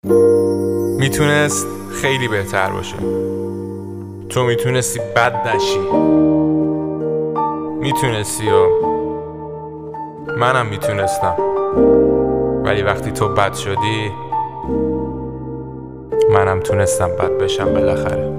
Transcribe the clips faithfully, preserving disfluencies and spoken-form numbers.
میتونست خیلی بهتر باشه. تو میتونستی بد نشی، میتونستی و منم میتونستم، ولی وقتی تو بد شدی منم تونستم بد بشم بالاخره.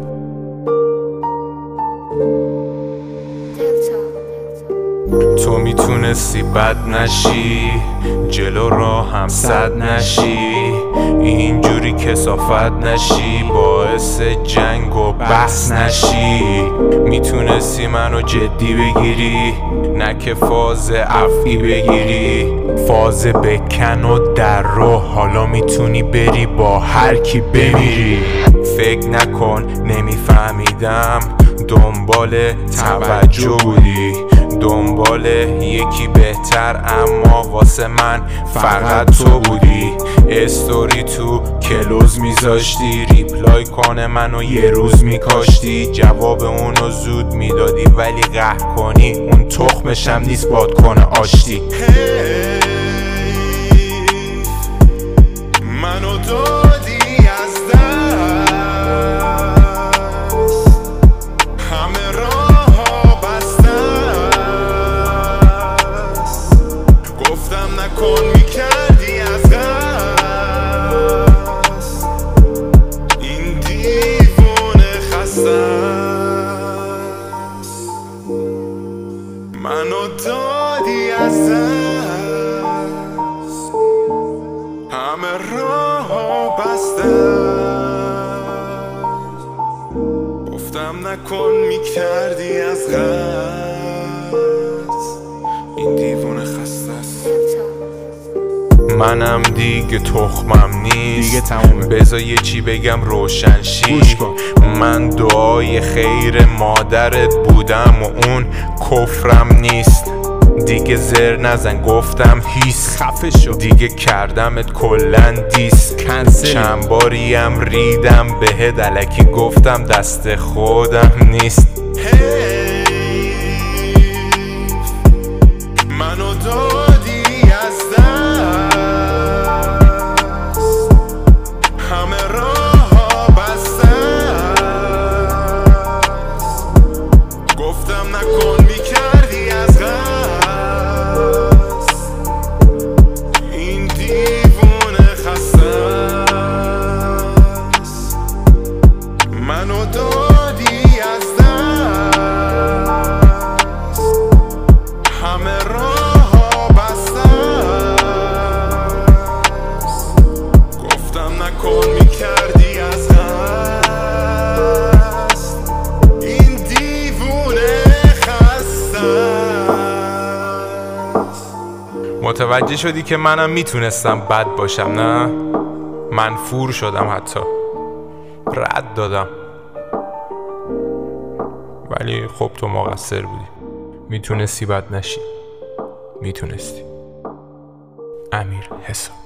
تو میتونستی بد نشی، جلو راه هم صد نشی، اینجوری کثافت نشی، باعث جنگ و بحث نشی. میتونستی منو جدی بگیری، نه که فاز عفوی بگیری. فاز بکن و در رو، حالا میتونی بری با هر کی بمیری. فکر نکن نمیفهمیدم، دنبال توجه بودی، دنبال یکی بهتر، اما واسه من فقط تو بودی. استوری تو کلوز میذاشتی، ریپلای کنه منو یه روز میکاشتی، جواب اونو زود میدادی، ولی قهر کنی اون تخمشم نیست باد کنه آشتی. منو دادی از دست، همه راه بستست، گفتم نکن میکردی از قصد، این دیوونه خستست. منو دادی از دست، همه راه بستست، گفتم نکن میکردی از قصد، این دیوونه خسته است. منم دیگه تخمم نیست، دیگه تمومه. بذار یه چی بگم روشن شی. من دعای خیر مادرت بودم و اون کفرم نیست. دیگه زر نزن گفتم هیس، خفه شو دیگه کردمت کلن دیس. کنسل. چند باریم ریدم بهت، الکی گفتم دست خودم نیست. منو دادی از دست، همه راه بستست، گفتم نکن میکردی از قصد، این دیوونه خسته است. منو دادی از دست، همه راه بستست، گفتم نکن میکردی از قصد، این دیوونه خسته است. متوجه شدی که منم میتونستم بد باشم، نه؟ منفور شدم، حتی رد دادم، ولی خب تو مقصر بودی. میتونستی بد نشی، میتونستی. امیر حساب.